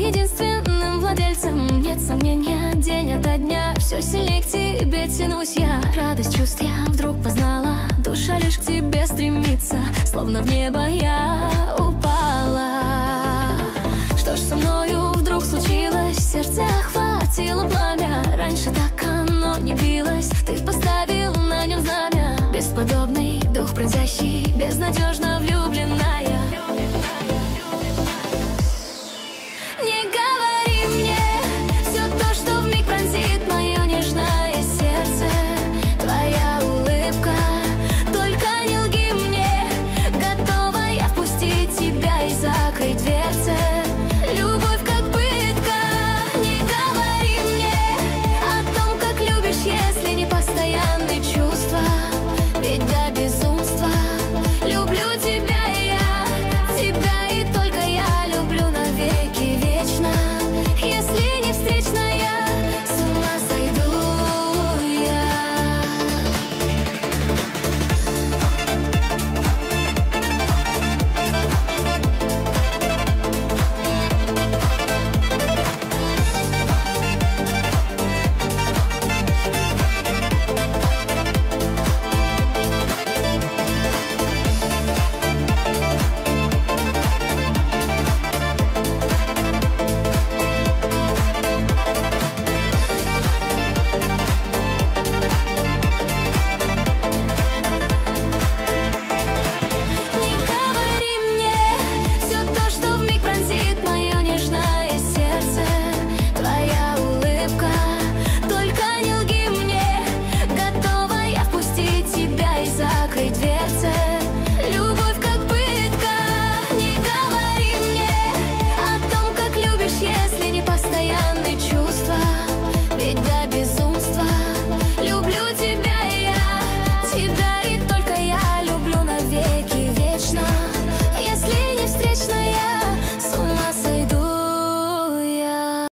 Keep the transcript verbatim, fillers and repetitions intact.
единственным владельцем. Нет сомнения, день ото дня все сильнее к тебе тянусь я. Радость чувств я вдруг познала, душа лишь к тебе стремится, словно в небо я упала. Что ж со мною вдруг случилось? Сердце охватило пламя. Раньше так оно не билось, ты поставил на нем знамя. Бесподобный дух бродящий, безнадежно влюбленная.